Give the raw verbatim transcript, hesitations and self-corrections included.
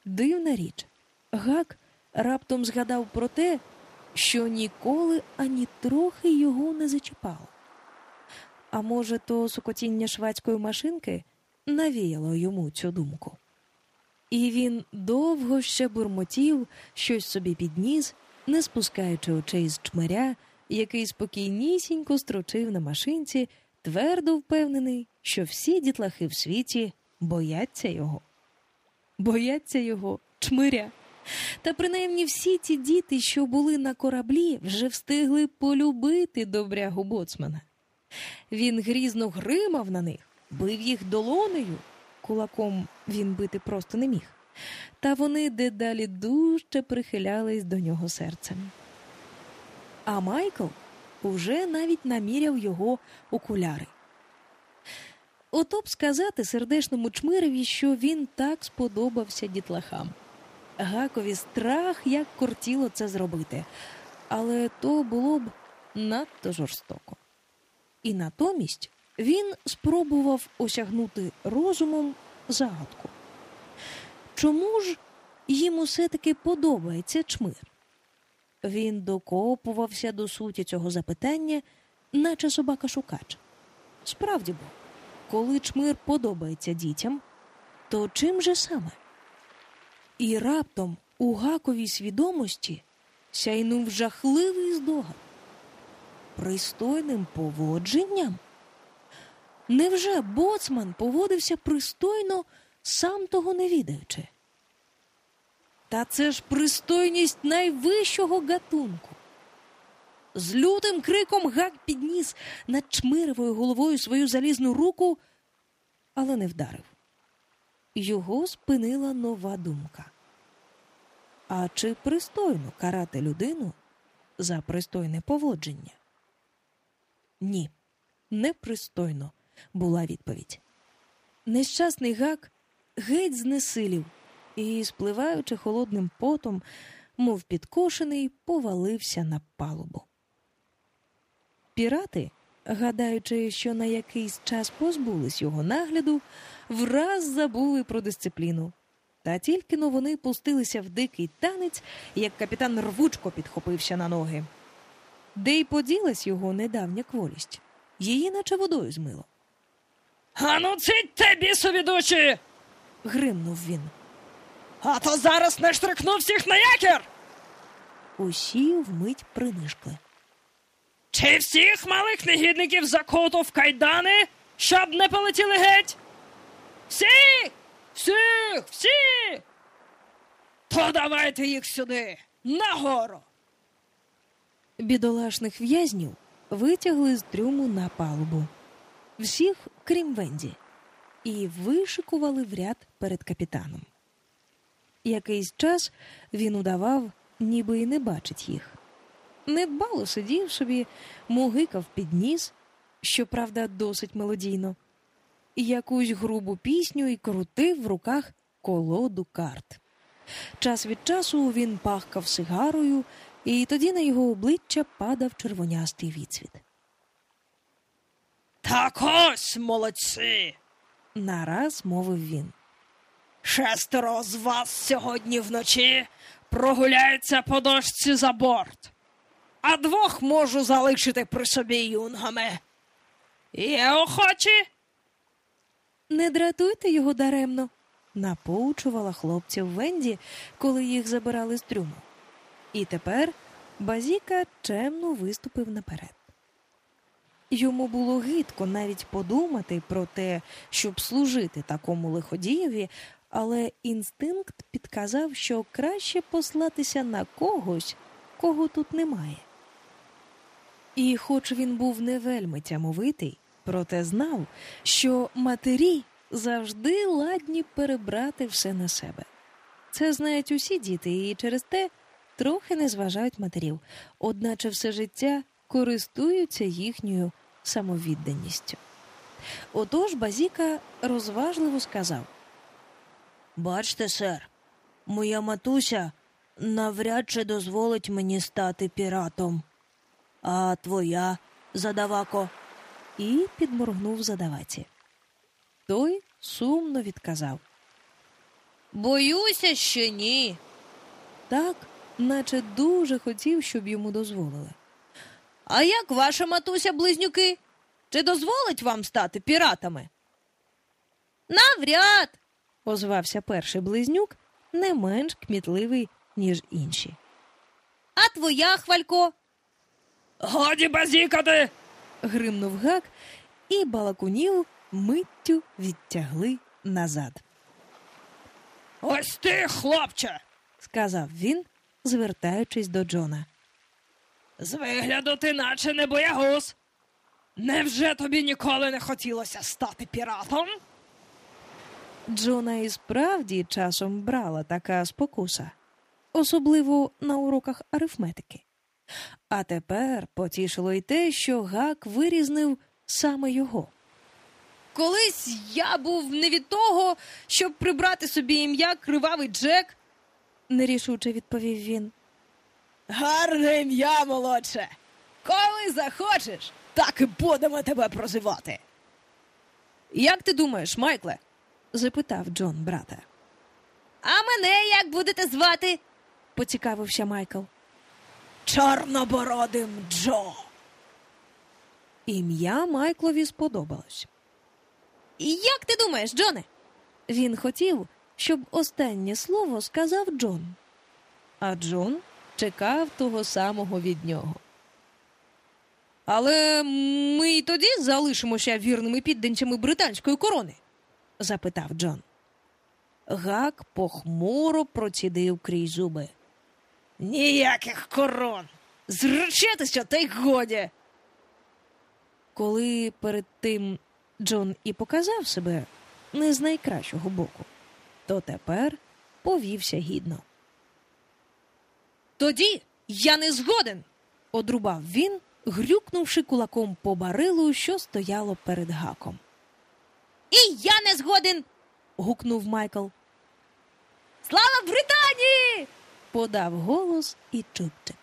Дивна річ. Гак раптом згадав про те, що ніколи ані трохи його не зачіпало. А може, то сукотіння швадської машинки навіяло йому цю думку. І він довго ще бурмотів, щось собі підніс, не спускаючи очей з чмиря, який спокійнісінько строчив на машинці, твердо впевнений, що всі дітлахи в світі бояться його. Бояться його, чмиря. Та принаймні всі ті діти, що були на кораблі, вже встигли полюбити добрягу боцмана. Він грізно гримав на них, бив їх долонею. Кулаком він бити просто не міг. Та вони дедалі дужче прихилялись до нього серцем. А Майкл уже навіть наміряв його окуляри. Ото б сказати сердешному чмиреві, що він так сподобався дітлахам. Гакові страх, як кортіло це зробити, але то було б надто жорстоко. І натомість він спробував осягнути розумом загадку. Чому ж їм усе-таки подобається чмир? Він докопувався до суті цього запитання, наче собака-шукач. Справді бо, коли чмир подобається дітям, то чим же саме? І раптом у Гаковій свідомості сяйнув жахливий здогад. Пристойним поводженням? Невже боцман поводився пристойно, сам того не відаючи? Та це ж пристойність найвищого гатунку. З лютим криком Гак підніс над чмиревою головою свою залізну руку, але не вдарив. Його спинила нова думка. А чи пристойно карати людину за пристойне поводження? Ні, непристойно, була відповідь. Нещасний Гак геть знесилів і, спливаючи холодним потом, мов підкошений, повалився на палубу. Пірати, гадаючи, що на якийсь час позбулись його нагляду, враз забули про дисципліну. Та тільки-но вони пустилися в дикий танець, як капітан рвучко підхопився на ноги. Де й поділась його недавня кволість. Її наче водою змило. «Ану, цитьте, бісові душі!» — гримнув він. «А то зараз не штрикну всіх на якір!» Усі вмить принишкли. «Чи всіх малих негідників закуту в кайдани, щоб не полетіли геть? Всіх! Всіх! Всіх! То давайте їх сюди, нагору!» Бідолашних в'язнів витягли з трюму на палубу. Всіх, крім Венді, і вишикували в ряд перед капітаном. Якийсь час він удавав, ніби й не бачить їх. Недбало сидів собі, мугикав під ніс, щоправда, досить мелодійно, якусь грубу пісню і крутив в руках колоду карт. Час від часу він пахкав сигарою, і тоді на його обличчя падав червонястий відсвіт. «Так ось, молодці!» — нараз мовив він. «Шестеро з вас сьогодні вночі прогуляються по дошці за борт, а двох можу залишити при собі юнгами. Є охочі?» «Не дратуйте його даремно», — напоучувала хлопців Венді, коли їх забирали з трюму. І тепер Базіка чемно виступив наперед. Йому було гидко навіть подумати про те, щоб служити такому лиходієві, але інстинкт підказав, що краще послатися на когось, кого тут немає. І хоч він був не вельми тямовитий, проте знав, що матері завжди ладні перебрати все на себе. Це знають усі діти і через те трохи не зважають матерів, одначе все життя користуються їхньою самовідданістю. Отож Базіка розважливо сказав: «Бачте, сер, моя матуся навряд чи дозволить мені стати піратом. А твоя, задавако?» І підморгнув задаваці. Той сумно відказав: Боюся, що ні. Так, наче дуже хотів, щоб йому дозволили. А як ваша матуся-близнюки? Чи дозволить вам стати піратами? Навряд, озвався перший близнюк, не менш кмітливий, ніж інші. А твоя, Хвалько? Годі базікати! Гримнув Гак, і балакунів миттю відтягли назад. Ось ти, хлопче, сказав він, звертаючись до Джона. З вигляду ти наче не боягуз. Невже тобі ніколи не хотілося стати піратом? Джона і справді часом брала така спокуса, особливо на уроках арифметики. А тепер потішило й те, що Гак вирізнив саме його. Колись я був не від того, щоб прибрати собі ім'я Кривавий Джек, нерішуче відповів він. Гарне ім'я, молодше. Коли захочеш, так і будемо тебе прозивати. Як ти думаєш, Майкле? Запитав Джон брата. А мене як будете звати? Поцікавився Майкл. Чорнобородим Джо. Ім'я Майклові сподобалось. Як ти думаєш, Джоне? Він хотів, щоб останнє слово сказав Джон. А Джон чекав того самого від нього. Але ми й тоді залишимося вірними підданцями британської корони? Запитав Джон. Гак похмуро процідив крізь зуби. Ніяких корон! Зречетеся, та й годі! Коли перед тим Джон і показав себе не з найкращого боку, то тепер повівся гідно. Тоді я не згоден, одрубав він, грюкнувши кулаком по барилу, що стояло перед Гаком. І я не згоден, гукнув Майкл. Слава Британії! Подав голос і Чубчик.